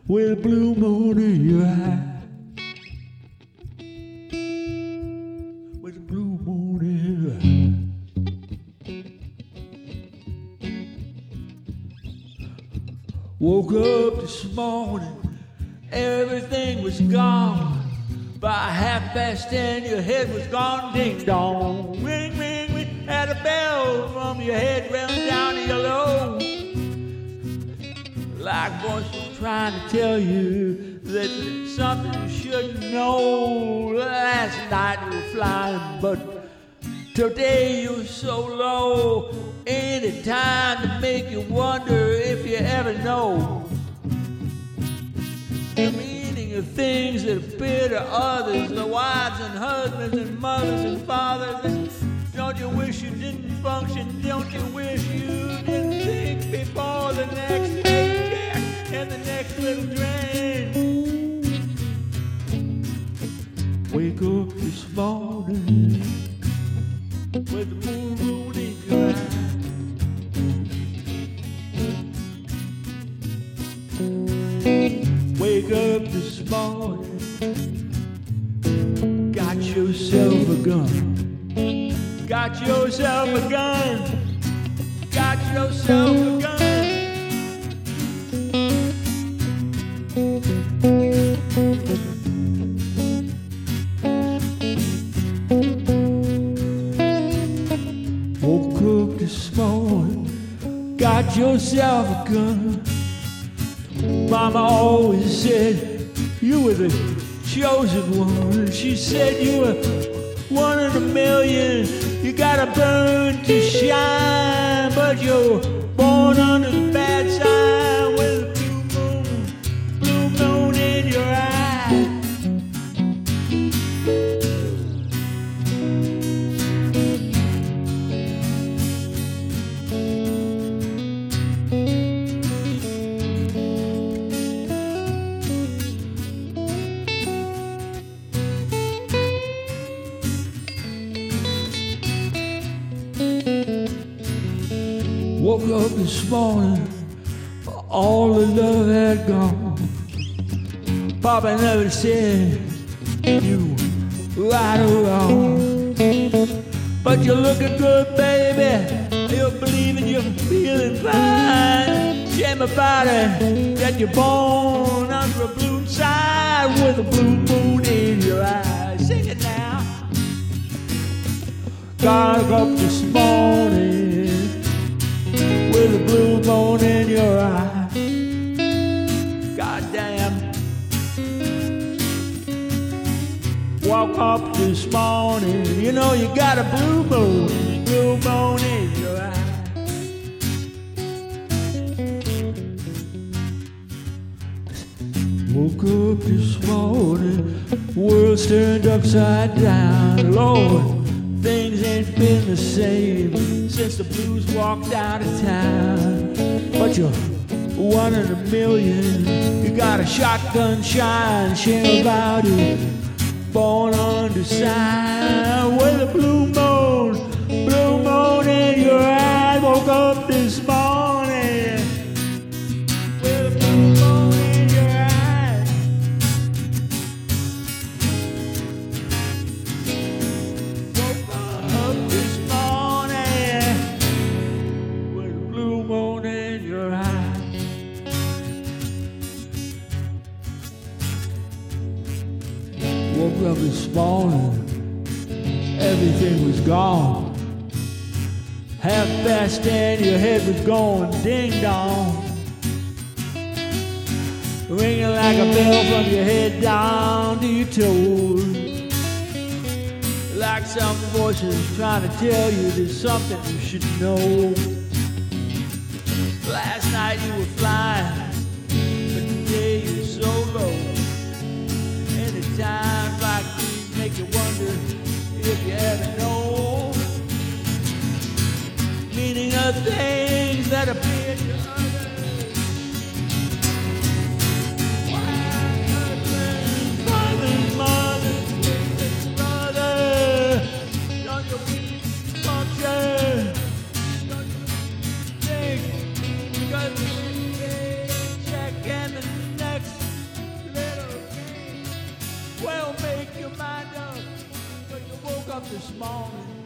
with a blue moon in your eye. With a blue moon in your eye. Woke up this morning, everything was gone. By 10:30, your head was gone, ding dong. Ring, ring, ring, had a bell from your head round down to your low. Like voice was trying to tell you that there's something you shouldn't know. Last night you were flying, but today you're so low. Ain't it time to make you wonder if you ever know the meaning of things that appear to others, the wives and husbands and mothers and fathers? Don't you wish you didn't function? Don't you wish you didn't think before the next little check and the next little drain? Wake up this morning with the moon in your eye. Wake up this morning, got yourself a gun. Got yourself a gun. Got yourself a gun. Woke up this morning, got yourself a gun. Mama always said you were the chosen one. She said you were one in a million. You gotta burn to shine, but you're born under the bad sign with a blue moon in your eye. Woke up this morning, all the love had gone. Papa never said you were right or wrong, but you're looking good, baby. You're believing you're feeling fine. Shame about it that you're born under a blue sky with a blue moon in your eyes. Sing it now. Got up this morning with a blue moon in your eye. Goddamn. Woke up this morning, you know you got a blue moon in your eye. Woke up this morning, world's turned upside down. Lord, things ain't been the same since the blues walked out of town. But you're one in a million. You got a shotgun shine, shame about it. Born undersigned with a blue moon in your eye. Woke up this morning with a blue moon in your eye. Woke up this morning with a blue moon in your eye. Woke up this morning, everything was gone. 10:30, your head was going ding dong, ringing like a bell from your head down to your toes. Like some voices trying to tell you there's something you should know. Last night you were flying, but today you're so low. Times like these make you wonder if you ever know meaning of things that appear to others. Husbands, fathers, mothers, sisters, brothers, don't you function? Don't you think? Because the check and the next Well, make your mind up when you woke up this morning.